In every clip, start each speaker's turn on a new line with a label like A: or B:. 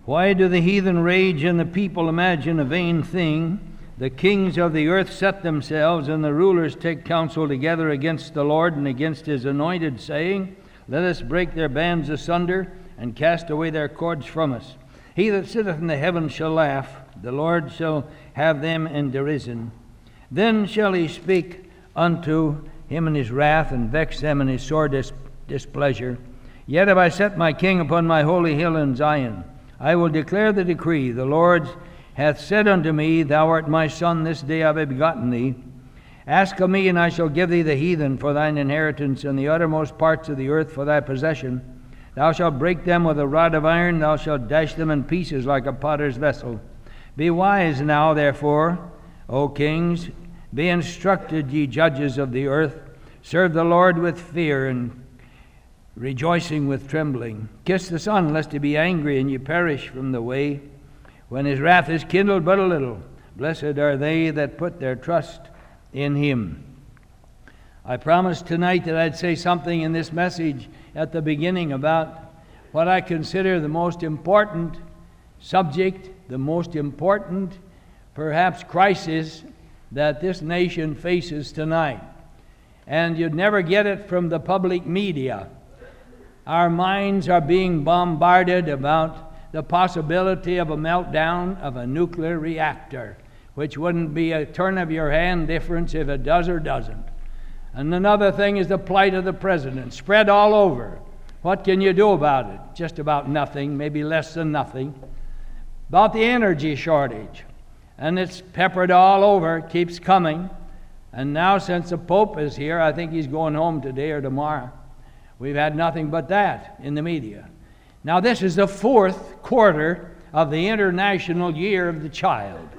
A: Why do the heathen rage and the people imagine a vain thing? The kings of the earth set themselves, and the rulers take counsel together against the Lord and against his anointed, saying, Let us break their bands asunder, and cast away their cords from us. He that sitteth in the heavens shall laugh, the Lord shall have them in derision. Then shall he speak unto him in his wrath, and vex them in his sore displeasure. Yet have I set my king upon my holy hill in Zion. I will declare the decree. The Lord hath said unto me, Thou art my son, this day have I begotten thee. Ask of me, and I shall give thee the heathen for thine inheritance, and the uttermost parts of the earth for thy possession. Thou shalt break them with a rod of iron, thou shalt dash them in pieces like a potter's vessel. Be wise now, therefore, O kings, be instructed, ye judges of the earth. Serve the Lord with fear, and rejoicing with trembling. Kiss the Son, lest he be angry, and ye perish from the way, when his wrath is kindled but a little. Blessed are they that put their trust in him. I promised tonight that I'd say something in this message at the beginning about what I consider the most important subject, the most important, perhaps, crisis that this nation faces tonight. And you'd never get it from the public media. Our minds are being bombarded about the possibility of a meltdown of a nuclear reactor, which wouldn't be a turn of your hand difference if it does or doesn't. And another thing is the plight of the president, spread all over. What can you do about it? Just about nothing, maybe less than nothing. About the energy shortage, and it's peppered all over, keeps coming. And now, since the Pope is here, I think he's going home today or tomorrow, we've had nothing but that in the media. Now, this is the fourth quarter of the International Year of the Child.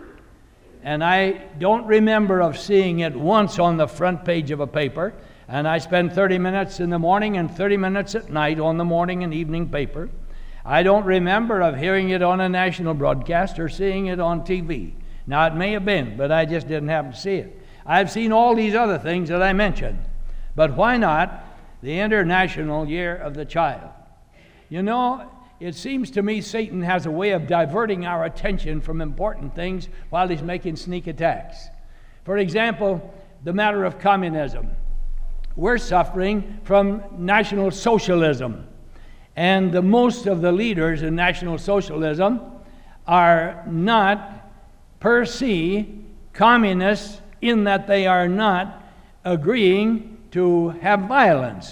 A: And I don't remember of seeing it once on the front page of a paper. And I spend 30 minutes in the morning and 30 minutes at night on the morning and evening paper. I don't remember of hearing it on a national broadcast or seeing it on TV. Now, it may have been, but I just didn't happen to see it. I've seen all these other things that I mentioned. But why not the International Year of the Child? You know, it seems to me Satan has a way of diverting our attention from important things while he's making sneak attacks. For example, the matter of communism. We're suffering from National Socialism. And most of the leaders in National Socialism are not per se communists, in that they are not agreeing to have violence.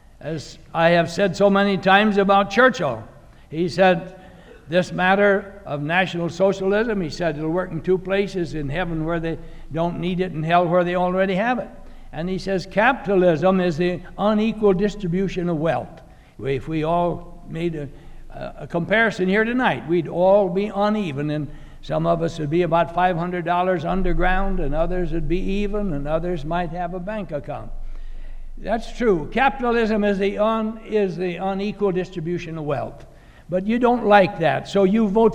A: As I have said so many times about Churchill, he said, this matter of National Socialism, he said, it'll work in two places, in heaven where they don't need it, and hell where they already have it. And he says, capitalism is the unequal distribution of wealth. If we all made a comparison here tonight, we'd all be uneven, and some of us would be about $500 underground, and others would be even, and others might have a bank account. That's true. Capitalism is the unequal distribution of wealth. But you don't like that, so you vote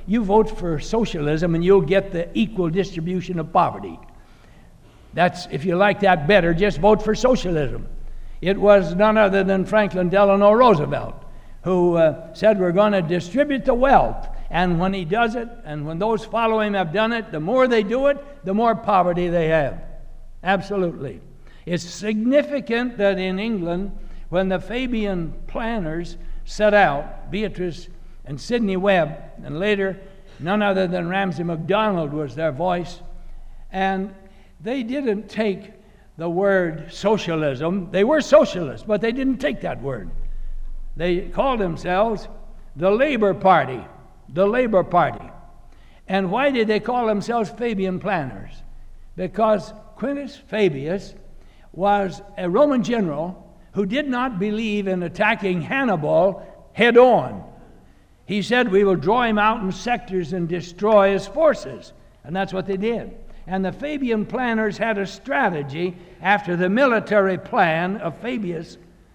A: for socialism, and you'll get the equal distribution of poverty. That's, if you like that better, just vote for socialism. It was none other than Franklin Delano Roosevelt who said we're going to distribute the wealth, and when he does it, and when those follow him have done it, the more they do it, the more poverty they have. Absolutely. It's significant that in England, when the Fabian planners set out, Beatrice and Sidney Webb, and later none other than Ramsay MacDonald was their voice, and they didn't take the word socialism. They were socialists, but they didn't take that word. They called themselves the Labour Party. The Labour Party. And why did they call themselves Fabian planners? Because Quintus Fabius was a Roman general who did not believe in attacking Hannibal head on. He said, we will draw him out in sectors and destroy his forces. And that's what they did. And the Fabian planners had a strategy after the military plan of Fabius.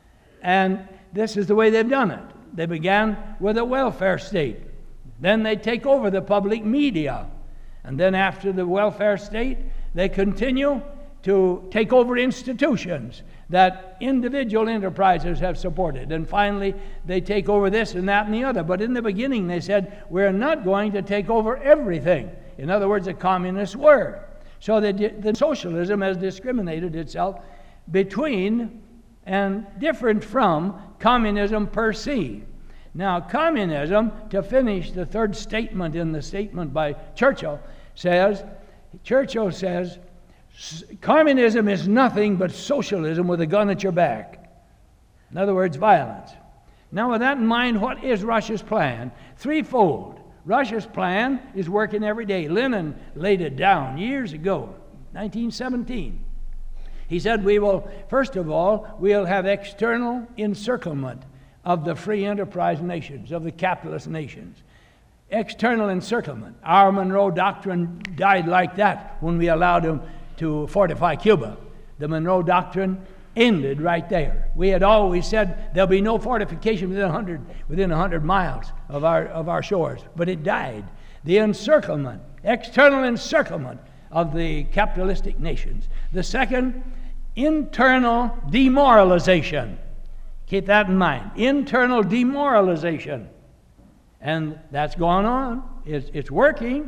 A: And this is the way they've done it. They began with a welfare state. Then they take over the public media. And then after the welfare state, they continue to take over institutions. that individual enterprises have supported. And finally, they take over this and that and the other. But in the beginning, they said, we're not going to take over everything. In other words, the communists were. So the socialism has discriminated itself between and different from communism per se. Now, communism, to finish the third statement in the statement by Churchill says, communism is nothing but socialism with a gun at your back. In other words, violence. Now, with that in mind, what is Russia's plan? Threefold. Russia's plan is working every day. Lenin laid it down years ago, 1917. He said, first of all, we'll have external encirclement of the free enterprise nations, of the capitalist nations. External encirclement. Our Monroe Doctrine died like that when we allowed them to fortify Cuba. The Monroe Doctrine ended right there. We had always said there'll be no fortification within 100 miles of our shores, but it died. The encirclement, external encirclement of the capitalistic nations. The second, internal demoralization. Keep that in mind. Internal demoralization. And that's going on. It's working.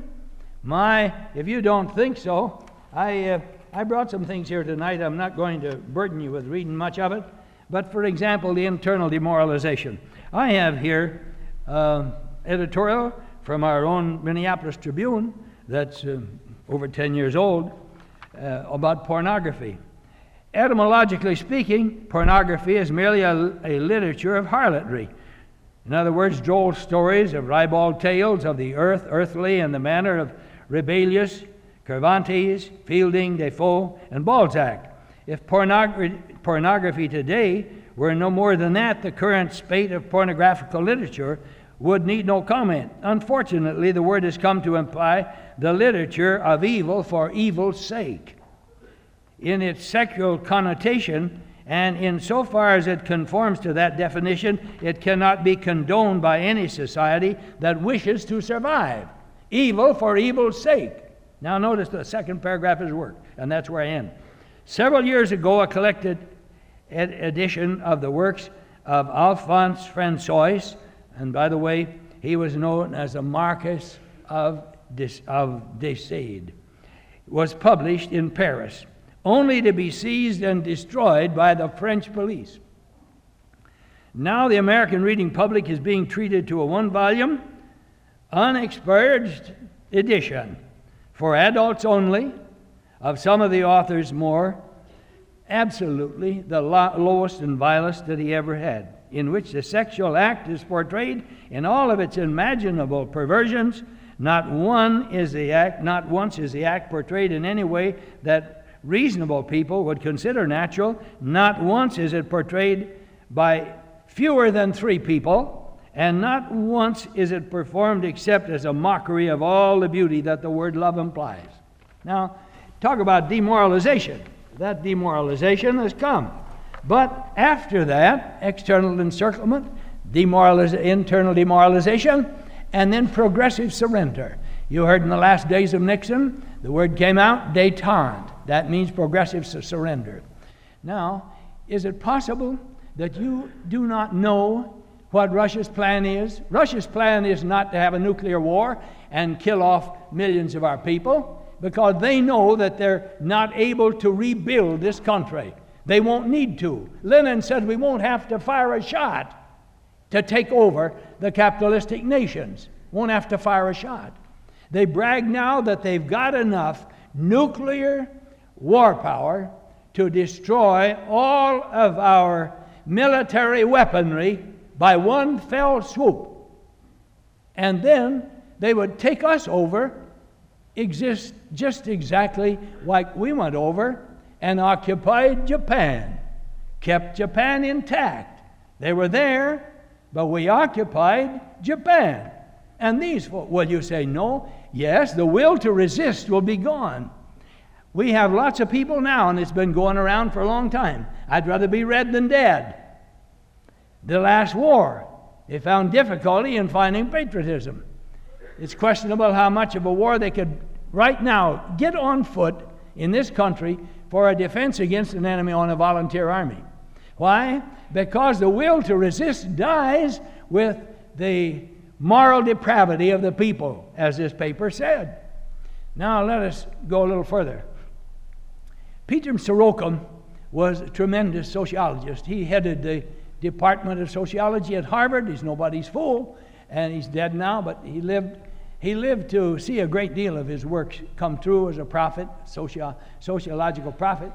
A: If you don't think so, I brought some things here tonight. I'm not going to burden you with reading much of it. But for example, the internal demoralization. I have here editorial from our own Minneapolis Tribune that's over 10 years old about pornography. Etymologically speaking, pornography is merely a literature of harlotry. In other words, droll stories of ribald tales of the earthly, and the manner of Rabelais, Cervantes, Fielding, Defoe, and Balzac. If pornography today were no more than that, the current spate of pornographical literature would need no comment. Unfortunately, the word has come to imply the literature of evil for evil's sake. In its sexual connotation, and insofar as it conforms to that definition, it cannot be condoned by any society that wishes to survive. Evil for evil's sake. Now notice the second paragraph is work, and that's where I end. Several years ago, a collected edition of the works of Alphonse François, and by the way, he was known as the Marquis of de Sade, was published in Paris, only to be seized and destroyed by the French police. Now the American reading public is being treated to a one-volume, unexpurged edition for adults only of some of the author's more absolutely the lowest and vilest that he ever had, in which the sexual act is portrayed in all of its imaginable perversions. Not once is the act portrayed in any way that reasonable people would consider natural. Not once is it portrayed by fewer than 3 people, and not once is it performed except as a mockery of all the beauty that the word love implies. Now, talk about demoralization. That demoralization has come. But after that, external encirclement, internal demoralization, and then progressive surrender. You heard in the last days of Nixon, the word came out, détente. That means progressive surrender. Now, is it possible that you do not know what Russia's plan is? Russia's plan is not to have a nuclear war and kill off millions of our people, because they know that they're not able to rebuild this country. They won't need to. Lenin said we won't have to fire a shot to take over the capitalistic nations. Won't have to fire a shot. They brag now that they've got enough nuclear war power to destroy all of our military weaponry by one fell swoop. And then they would take us over, exist just exactly like we went over and occupied Japan, kept Japan intact. They were there, but we occupied Japan. And these, well, you say no? Yes, the will to resist will be gone. We have lots of people now, and it's been going around for a long time. I'd rather be red than dead. The last war, they found difficulty in finding patriotism. It's questionable how much of a war they could, right now, get on foot, in this country for a defense against an enemy on a volunteer army. Why? Because the will to resist dies with the moral depravity of the people, as this paper said. Now let us go a little further. Peter Sorokin was a tremendous sociologist. He headed the Department of Sociology at Harvard. He's nobody's fool, and he's dead now, but he lived to see a great deal of his work come true as a prophet, sociological prophet.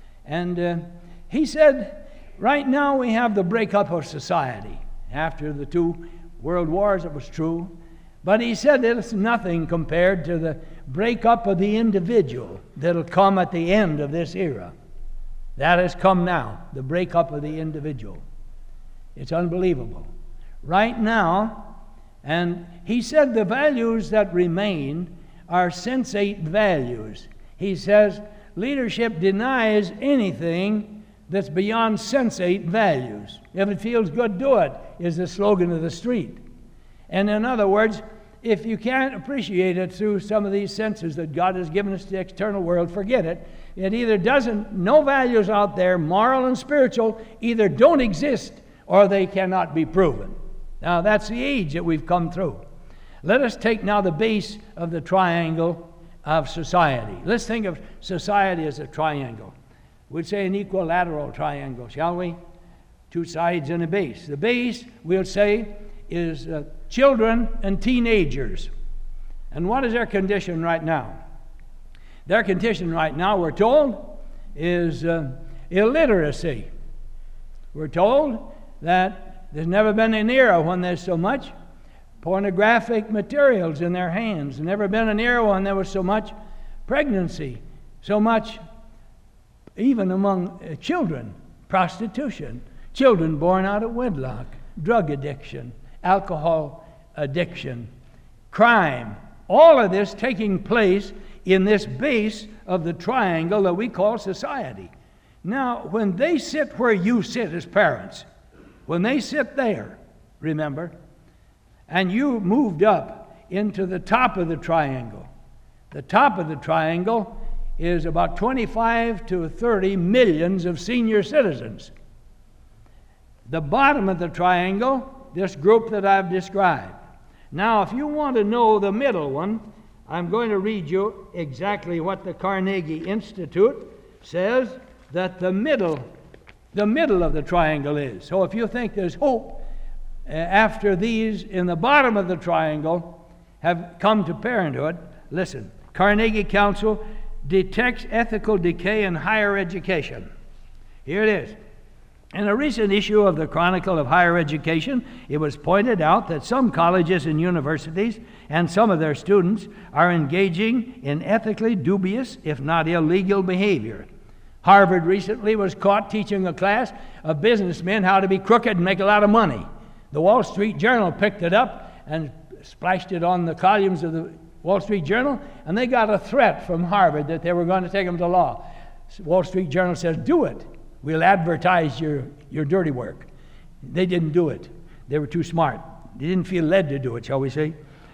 A: And he said, right now we have the breakup of society. After the 2 world wars, it was true. But he said that it's nothing compared to the breakup of the individual that'll come at the end of this era. That has come now, the breakup of the individual. It's unbelievable. Right now, and he said the values that remain are sensate values. He says leadership denies anything that's beyond sensate values. If it feels good, do it, is the slogan of the street. And in other words, if you can't appreciate it through some of these senses that God has given us to the external world, forget it. It either doesn't, no values out there, moral and spiritual, either don't exist or they cannot be proven. Now that's the age that we've come through. Let us take now the base of the triangle of society. Let's think of society as a triangle. We'd say an equilateral triangle, shall we? 2 sides and a base. The base, we'll say, is children and teenagers. And what is their condition right now? Their condition right now, we're told, is illiteracy. We're told that there's never been an era when there's so much pornographic materials in their hands. There's never been an era when there was so much pregnancy, so much, even among children, prostitution, children born out of wedlock, drug addiction, alcohol addiction, crime, all of this taking place in this base of the triangle that we call society. Now, when they sit where you sit as parents, when they sit there, remember, and you moved up into the top of the triangle, the top of the triangle is about 25 to 30 millions of senior citizens. The bottom of the triangle, this group that I've described. Now, if you want to know the middle one, I'm going to read you exactly what the Carnegie Institute says that the middle of the triangle is. So if you think there's hope after these in the bottom of the triangle have come to parenthood, listen. Carnegie Council detects ethical decay in higher education. Here it is. In a recent issue of the Chronicle of Higher Education, it was pointed out that some colleges and universities and some of their students are engaging in ethically dubious, if not illegal, behavior. Harvard recently was caught teaching a class of businessmen how to be crooked and make a lot of money. The Wall Street Journal picked it up and splashed it on the columns of the Wall Street Journal, and they got a threat from Harvard that they were going to take them to law. Wall Street Journal says, do it. We'll advertise your dirty work. They didn't do it. They were too smart. They didn't feel led to do it, shall we say?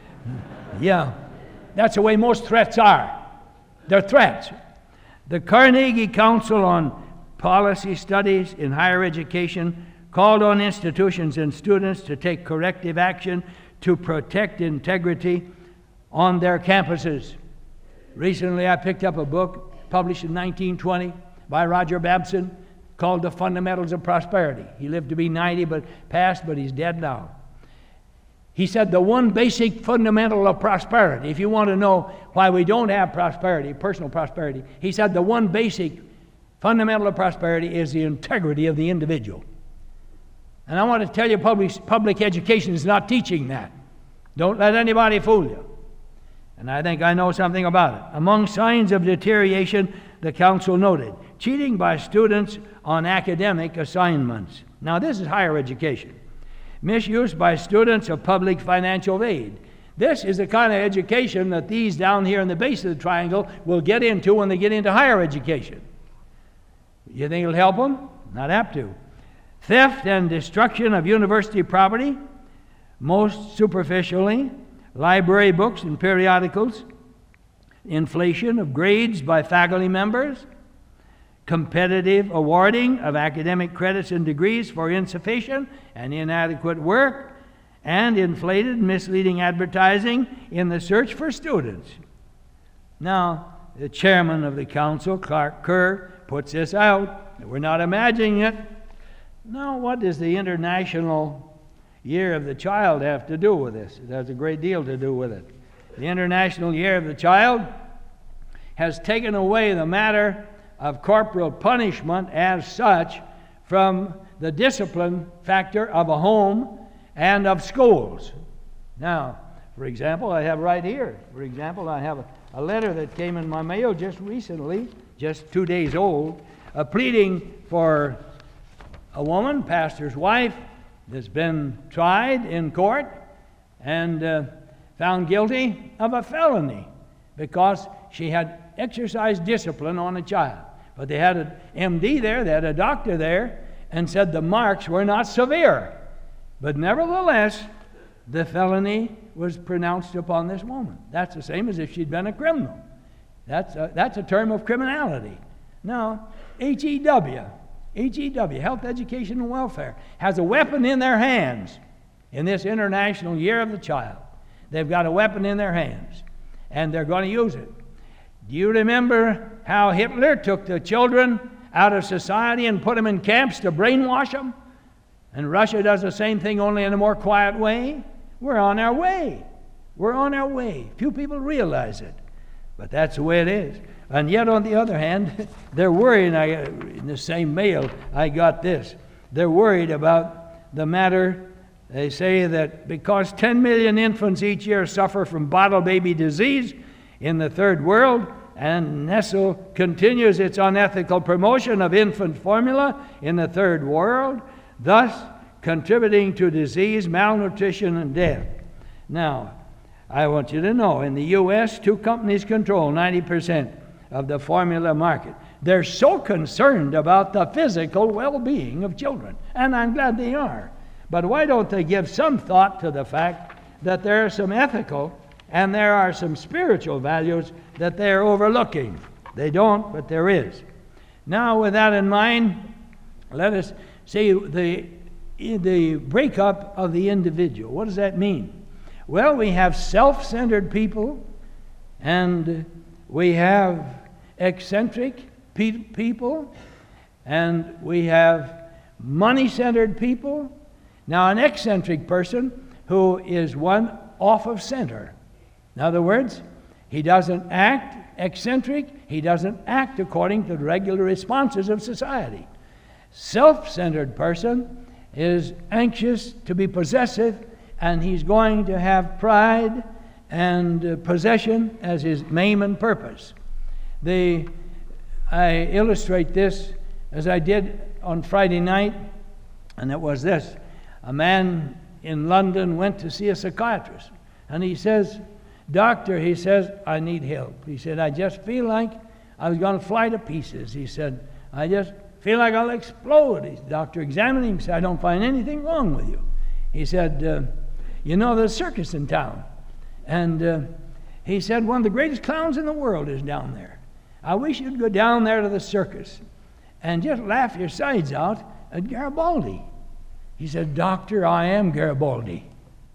A: Yeah, that's the way most threats are. They're threats. The Carnegie Council on Policy Studies in Higher Education called on institutions and students to take corrective action to protect integrity on their campuses. Recently, I picked up a book published in 1920 by Roger Babson called The Fundamentals of Prosperity. He lived to be 90, but he's dead now. He said the one basic fundamental of prosperity, if you want to know why we don't have prosperity, personal prosperity, he said the one basic fundamental of prosperity is the integrity of the individual. And I want to tell you, public education is not teaching that. Don't let anybody fool you. And I think I know something about it. Among signs of deterioration, the council noted cheating by students on academic assignments. Now, this is higher education. Misuse by students of public financial aid. This is the kind of education that these down here in the base of the triangle will get into when they get into higher education. You think it'll help them? Not apt to. Theft and destruction of university property, most superficially, library books and periodicals, inflation of grades by faculty members, competitive awarding of academic credits and degrees for insufficient and inadequate work, and inflated, misleading advertising in the search for students. Now, the chairman of the council, Clark Kerr, puts this out. We're not imagining it. Now, what does the International Year of the Child have to do with this? It has a great deal to do with it. The International Year of the Child has taken away the matter of corporal punishment as such from the discipline factor of a home and of schools. Now, for example, I have right here, I have a letter that came in my mail just recently, just 2 days old, pleading for a woman, pastor's wife, that's been tried in court and found guilty of a felony because she had exercised discipline on a child. But they had an MD there, they had a doctor there, and said the marks were not severe. But nevertheless, the felony was pronounced upon this woman. That's the same as if she'd been a criminal. That's a term of criminality. Now, HEW, Health, Education, and Welfare, has a weapon in their hands in this International Year of the Child. They've got a weapon in their hands, and they're going to use it. Do you remember how Hitler took the children out of society and put them in camps to brainwash them? And Russia does the same thing, only in a more quiet way. We're on our way. We're on our way. Few people realize it, but that's the way it is. And yet, on the other hand, they're worried. In the same mail, I got this. They're worried about the matter. They say that because 10 million infants each year suffer from bottle baby disease in the third world, and Nestle continues its unethical promotion of infant formula in the third world, thus contributing to disease, malnutrition, and death. Now, I want you to know, in the U.S., 2 companies control 90% of the formula market. They're so concerned about the physical well-being of children, and I'm glad they are. But why don't they give some thought to the fact that there are some ethical and there are some spiritual values that they're overlooking? They don't, but there is. Now, with that in mind, let us see the breakup of the individual. What does that mean? Well, we have self-centered people, and we have eccentric people, and we have money-centered people. Now, an eccentric person who is one off of center. In other words, he doesn't act eccentric, he doesn't act according to the regular responses of society. Self-centered person is anxious to be possessive, and he's going to have pride and possession as his aim and purpose. I illustrate this as I did on Friday night, and it was this. A man in London went to see a psychiatrist, and he says, "Doctor," he says, "I need help." He said, "I just feel like I was going to fly to pieces." He said, "I just feel like I'll explode." The doctor examined him and said, "I don't find anything wrong with you." He said, "You know, there's a circus in town." And he said, "One of the greatest clowns in the world is down there. I wish you'd go down there to the circus and just laugh your sides out at Garibaldi." He said, "Doctor, I am Garibaldi.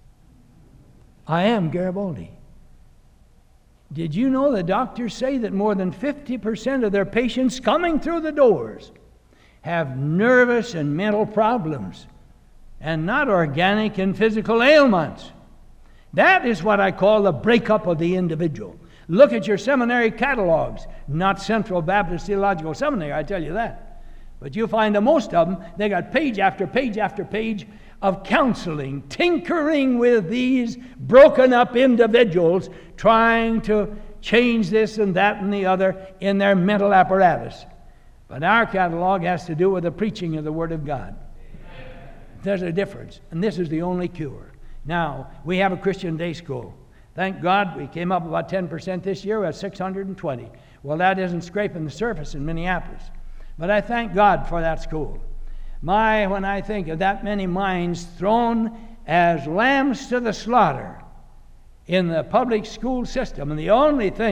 A: I am Garibaldi." Did you know the doctors say that more than 50% of their patients coming through the doors have nervous and mental problems and not organic and physical ailments? That is what I call the breakup of the individual. Look at your seminary catalogs. Not Central Baptist Theological Seminary, I tell you that. But you find that most of them, they got page after page after page of counseling, tinkering with these broken up individuals, trying to change this and that and the other in their mental apparatus. But our catalog has to do with the preaching of the Word of God. There's a difference, and this is the only cure. Now, we have a Christian day school. Thank God we came up about 10% this year. We're at 620. Well, that isn't scraping the surface in Minneapolis. But I thank God for that school. When I think of that many minds thrown as lambs to the slaughter in the public school system, and the only thing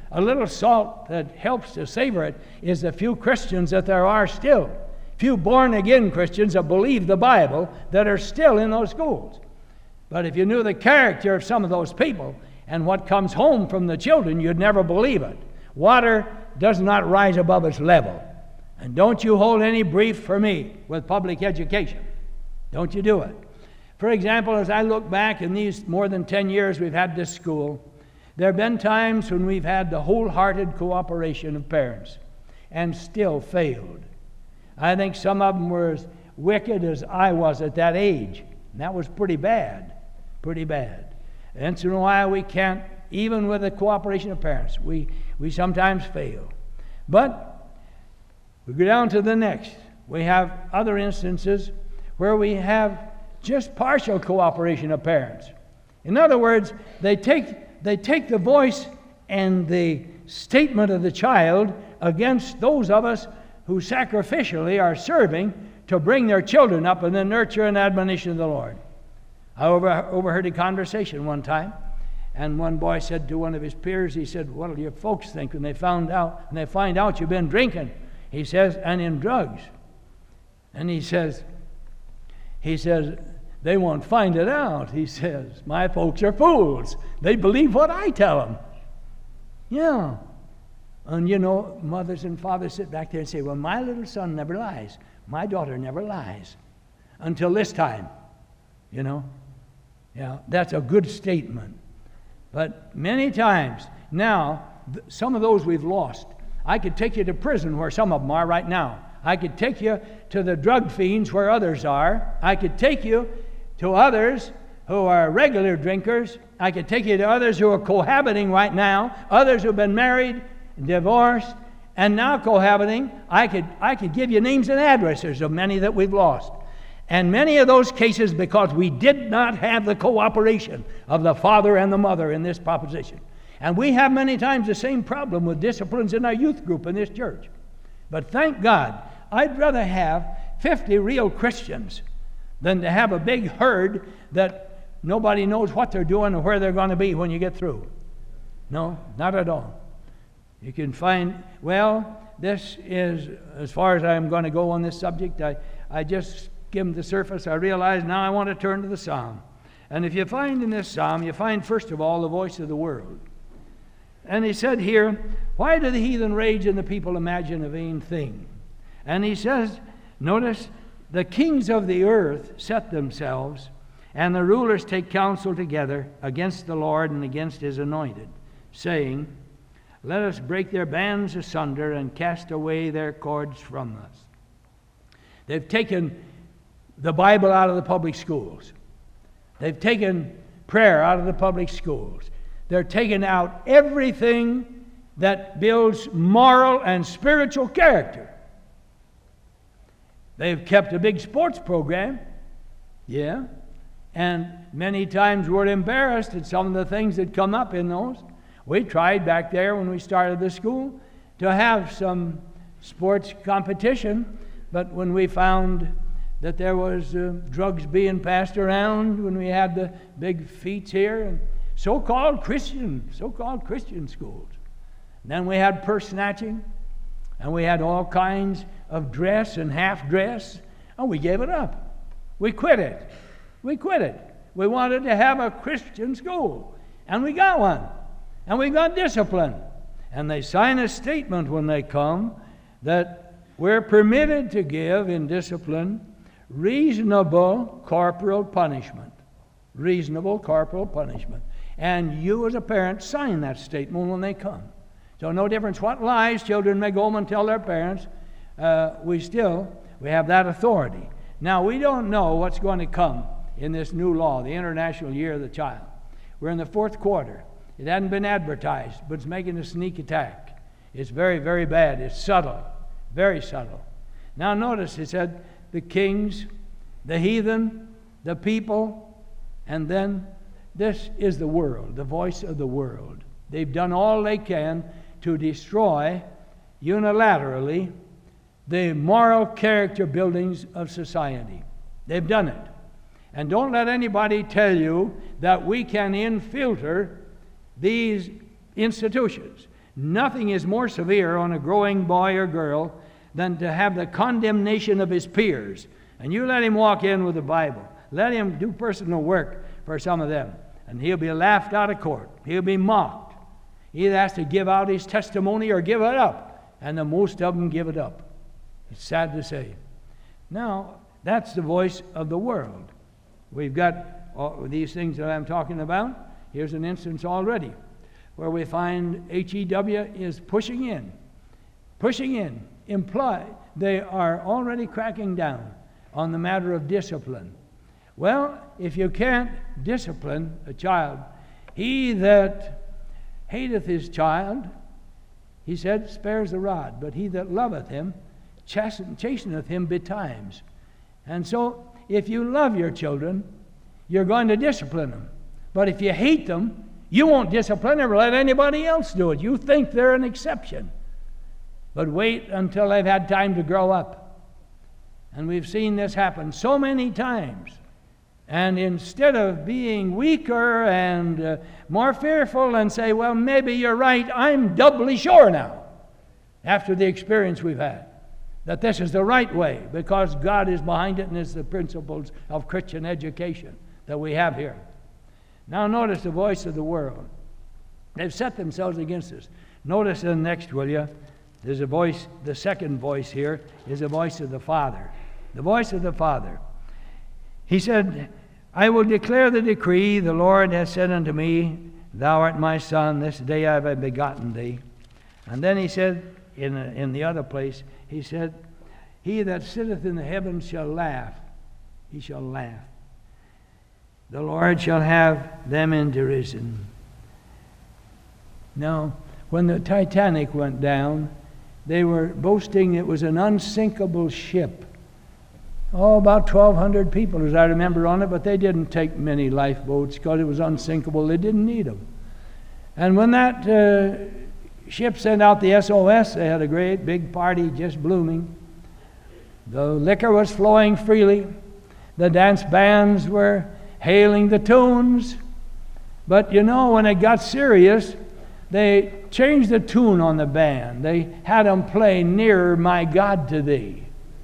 A: a little salt that helps to savor it is the few Christians that there are still. Few born-again Christians that believe the Bible that are still in those schools. But if you knew the character of some of those people and what comes home from the children, you'd never believe it. Water does not rise above its level. And don't you hold any brief for me with public education. Don't you do it. For example, as I look back in these more than 10 years we've had this school, there have been times when we've had the wholehearted cooperation of parents and still failed. I think some of them were as wicked as I was at that age. And that was pretty bad. Pretty bad. And once in a while we can't, even with the cooperation of parents, we sometimes fail. But we go down to the next. We have other instances where we have just partial cooperation of parents. In other words, they take the voice and the statement of the child against those of us who sacrificially are serving to bring their children up in the nurture and admonition of the Lord. I overheard a conversation one time, and one boy said to one of his peers, he said, "What will your folks think when they find out you've been drinking?" He says, "And in drugs." And he says, "They won't find it out." He says, "My folks are fools. They believe what I tell them." Yeah. And you know, mothers and fathers sit back there and say, "Well, my little son never lies. My daughter never lies. Until this time." You know? Yeah, that's a good statement. But many times, now, some of those we've lost. I could take you to prison where some of them are right now. I could take you to the drug fiends where others are. I could take you to others who are regular drinkers. I could take you to others who are cohabiting right now, others who have been married, divorced, and now cohabiting. I could give you names and addresses of many that we've lost. And many of those cases because we did not have the cooperation of the father and the mother in this proposition. And we have many times the same problem with disciplines in our youth group in this church. But thank God, I'd rather have 50 real Christians than to have a big herd that nobody knows what they're doing or where they're going to be when you get through. No, not at all. You can find, well, this is, as far as I'm going to go on this subject, I just skimmed the surface. I realize now I want to turn to the psalm. And if you find in this psalm, you find first of all the voice of the world. And he said here, "Why do the heathen rage and the people imagine a vain thing?" And he says, notice, "The kings of the earth set themselves, and the rulers take counsel together against the Lord and against his anointed, saying, Let us break their bands asunder and cast away their cords from us." They've taken the Bible out of the public schools. They've taken prayer out of the public schools. They're taking out everything that builds moral and spiritual character. They've kept a big sports program. Yeah. And many times we're embarrassed at some of the things that come up in those. We tried back there when we started the school to have some sports competition, but when we found that there was drugs being passed around, when we had the big feats here, and so-called Christian schools. And then we had purse snatching, and we had all kinds of dress and half dress, and we gave it up. We quit it. We wanted to have a Christian school, and we got one, and we got discipline. And they sign a statement when they come that we're permitted to give in discipline reasonable corporal punishment. Reasonable corporal punishment. And you as a parent sign that statement when they come. So no difference what lies children may go home and tell their parents, we have that authority. Now we don't know what's going to come in this new law, the International Year of the Child. We're in the 4th quarter. It hadn't been advertised, but it's making a sneak attack. It's very, very bad. It's subtle, very subtle. Now notice it said the kings, the heathen, the people, and then this is the world, the voice of the world. They've done all they can to destroy unilaterally the moral character buildings of society. They've done it. And don't let anybody tell you that we can infiltrate these institutions. Nothing is more severe on a growing boy or girl than to have the condemnation of his peers. And you let him walk in with the Bible. Let him do personal work for some of them. And he'll be laughed out of court. He'll be mocked. He either has to give out his testimony or give it up. And the most of them give it up. It's sad to say. Now, that's the voice of the world. We've got all these things that I'm talking about. Here's an instance already where we find HEW is pushing in, they are already cracking down on the matter of discipline. Well, if you can't discipline a child, he that hateth his child, he said, spares the rod, but he that loveth him chasteneth him betimes. And so, if you love your children, you're going to discipline them. But if you hate them, you won't discipline them or let anybody else do it. You think they're an exception. But wait until they've had time to grow up. And we've seen this happen so many times. And instead of being weaker and more fearful and say, well, maybe you're right, I'm doubly sure now, after the experience we've had, that this is the right way because God is behind it and it's the principles of Christian education that we have here. Now notice the voice of the world. They've set themselves against us. Notice the next, will you? There's a voice, the second voice here is the voice of the Father. The voice of the Father. He said, I will declare the decree, the Lord has said unto me, thou art my son, this day I have begotten thee. And then he said, in the other place, he said, he that sitteth in the heavens shall laugh. He shall laugh. The Lord shall have them in derision. Now, when the Titanic went down, they were boasting it was an unsinkable ship. Oh, about 1,200 people, as I remember, on it, but they didn't take many lifeboats because it was unsinkable. They didn't need them. And when that ship sent out the SOS, they had a great big party just blooming. The liquor was flowing freely. The dance bands were hailing the tunes. But you know, when it got serious, they changed the tune on the band. They had them play Nearer My God to Thee.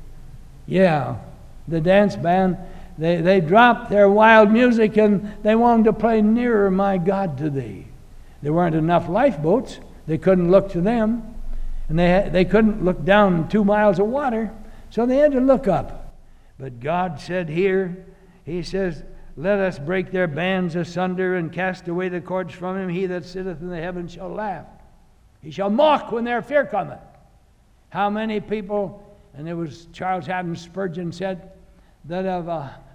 A: Yeah, the dance band, they dropped their wild music and they wanted to play Nearer My God to Thee. There weren't enough lifeboats. They couldn't look to them. And they couldn't look down 2 miles of water. So they had to look up. But God said here, He says, let us break their bands asunder and cast away the cords from him. He that sitteth in the heavens shall laugh. He shall mock when their fear cometh. How many people, and it was Charles Haddon Spurgeon said, that of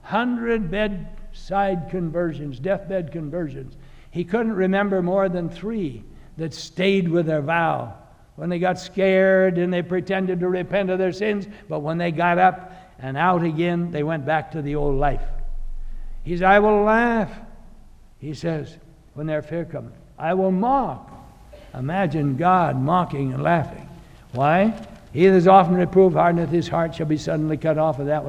A: 100 bedside conversions, deathbed conversions, he couldn't remember more than 3 that stayed with their vow. When they got scared and they pretended to repent of their sins, but when they got up and out again, they went back to the old life. He says, I will laugh, he says, when their fear cometh. I will mock. Imagine God mocking and laughing. Why? He that is often reproved hardeneth his heart shall be suddenly cut off of that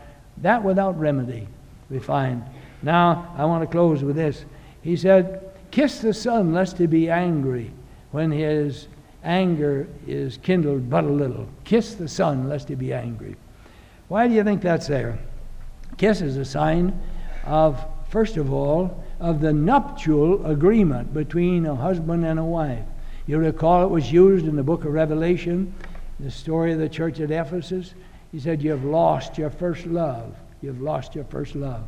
A: without remedy, we find. Now, I want to close with this. He said, kiss the Son lest he be angry when his anger is kindled but a little. Kiss the Son lest he be angry. Why do you think that's there? Kiss is a sign of, first of all, of the nuptial agreement between a husband and a wife. You recall it was used in the book of Revelation, the story of the church at Ephesus. He said, you've lost your first love. You've lost your first love.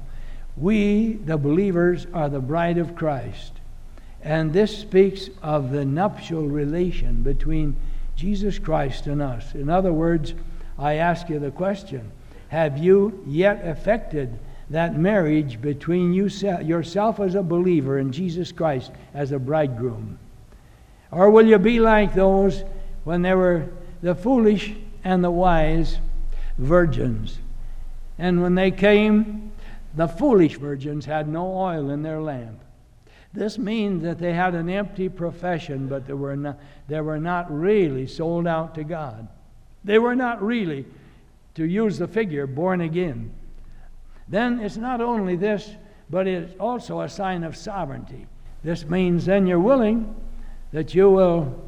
A: We, the believers, are the bride of Christ. And this speaks of the nuptial relation between Jesus Christ and us. In other words, I ask you the question, have you yet effected that marriage between yourself as a believer and Jesus Christ as a bridegroom? Or will you be like those when there were the foolish and the wise virgins? And when they came, the foolish virgins had no oil in their lamp. This means that they had an empty profession, but they were not really sold out to God. They were not really, to use the figure, born again. Then it's not only this, but it's also a sign of sovereignty. This means then you're willing that you will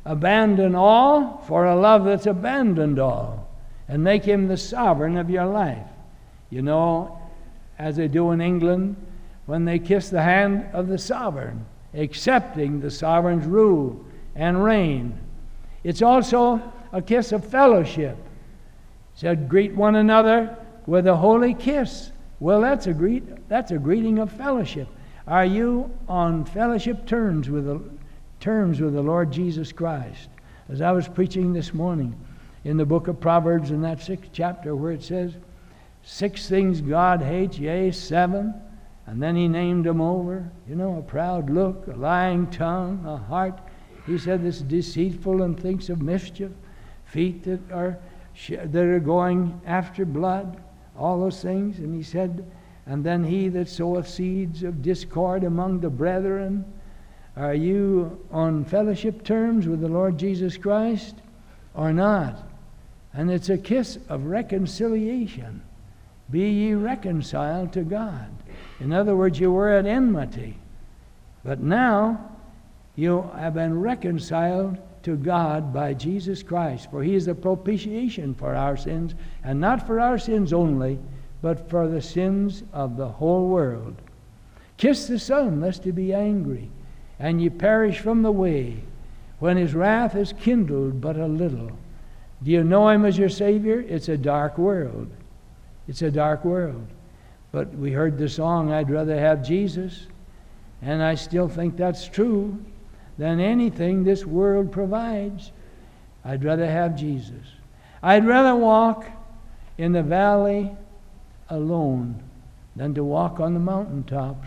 A: abandon all for a love that's abandoned all, and make him the sovereign of your life. You know, as they do in England, when they kiss the hand of the sovereign, accepting the sovereign's rule and reign. It's also a kiss of fellowship. It said, greet one another with a holy kiss. Well, that's a greeting of fellowship. Are you on fellowship terms with the Lord Jesus Christ? As I was preaching this morning in the book of Proverbs, in that 6th chapter, where it says, 6 things God hates, yea, 7. And then he named them over. You know, a proud look, a lying tongue, a heart, he said, that's deceitful and thinks of mischief, feet that are going after blood, all those things. And he said, and then he that soweth seeds of discord among the brethren. Are you on fellowship terms with the Lord Jesus Christ or not? And it's a kiss of reconciliation. Be ye reconciled to God. In other words, you were at enmity, but now you have been reconciled to God by Jesus Christ, for he is the propitiation for our sins, and not for our sins only, but for the sins of the whole world. Kiss the Son, lest he be angry, and ye perish from the way, when his wrath is kindled but a little. Do you know him as your Savior? It's a dark world. It's a dark world. But we heard the song, I'd rather have Jesus, and I still think that's true, than anything this world provides. I'd rather have Jesus. I'd rather walk in the valley alone than to walk on the mountaintops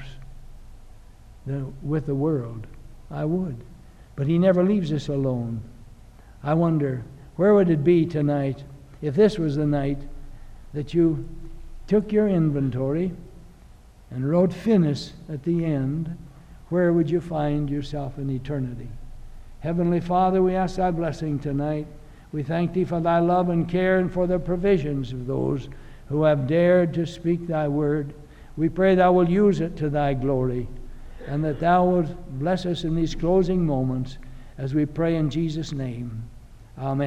A: with the world. I would. But he never leaves us alone. I wonder, where would it be tonight if this was the night that you took your inventory and wrote finis at the end? Where would you find yourself in eternity? Heavenly Father, we ask thy blessing tonight. We thank thee for thy love and care and for the provisions of those who have dared to speak thy word. We pray thou will use it to thy glory, and that thou wilt bless us in these closing moments as we pray in Jesus' name. Amen.